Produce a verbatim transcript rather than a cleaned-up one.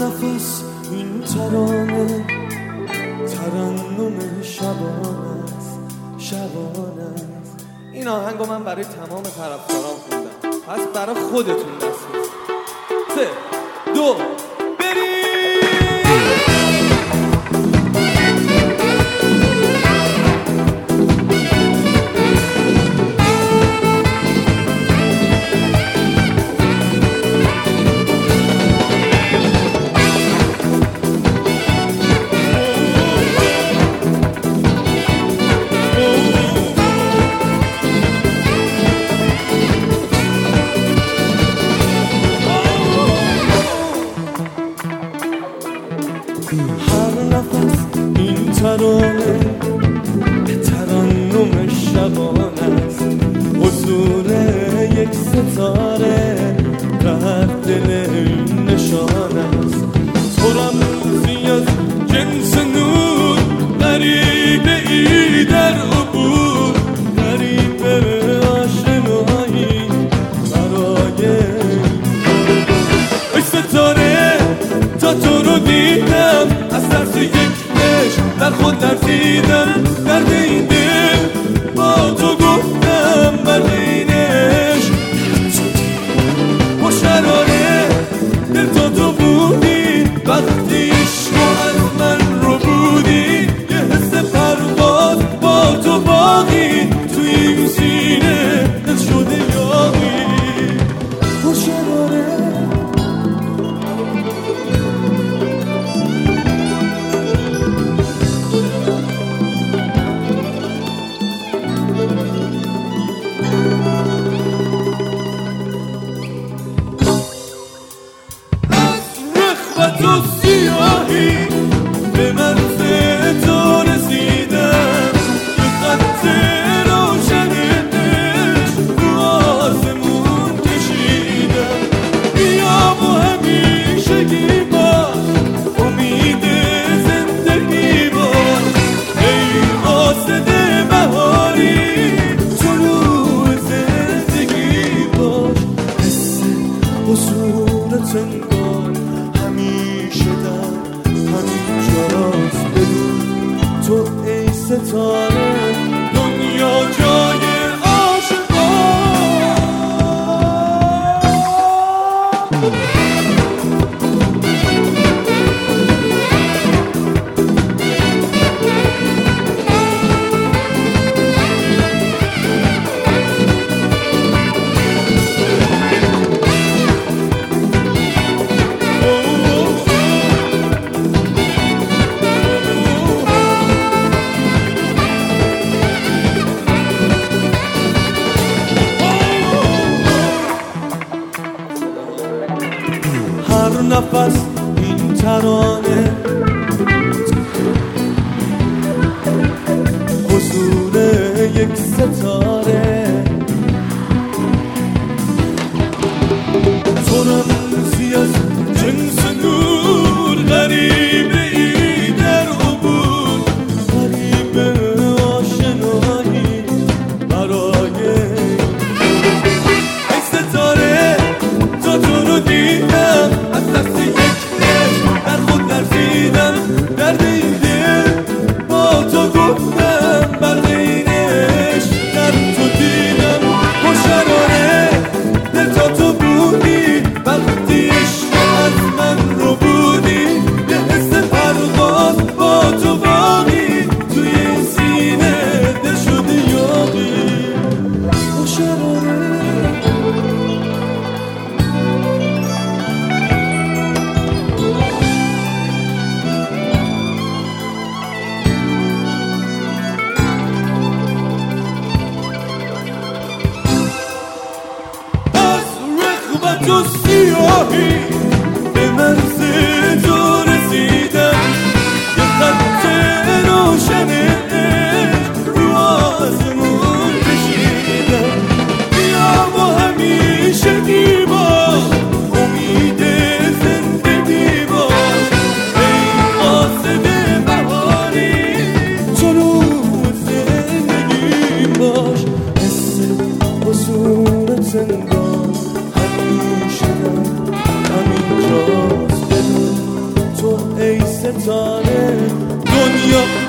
نفس این ترانه ترنم شبانه است، شبانه است. این آهنگو من برای تمام طرفداران خوندم، پس برای خودتون دست سه دو هر نفس این ترانه ترنم شبانه است، حضور یک ستاره در دل این نشانه است. تو رمزی از جنس نور، غریبه ای در عبور، غریبه آشنایی برای ای ستاره. تا تو رو دیدم از ترس یک عشق در خود ترسیدم، درد این دل با تو گفتم مرد این عشق خوش قراره. دل تا تو بودی وقتی عشق از من رو بودی، یه حس پرواز با تو باقی توی این سینه دل شده یاقی خوش قراره. تو سیاهی به مرز تو رسیدم، یه خط روشن عشق رو آسمون کشیدم. بیا و همیشگی باش، امید زندگی باش، ای قاصد بهاری طلوع زندگی باش. حس حضورت انگار همیشه در همین جاست، بدون تو ای ستاره دنیا جای عاشقان. هر نفس این ترانه حضور یک ستاره، تو رمزی از جنس نور، غریبه ای در عبور، غریبه آشنایی برای ای ستاره. تا تو رو دیدم از دست یک عشق در خود ترسیدم، درد این دل با تو گفتم برد این عشق در تو دیدم خوش قراره. دل تا تو بودی وقتی عشق از من ستاره دنیا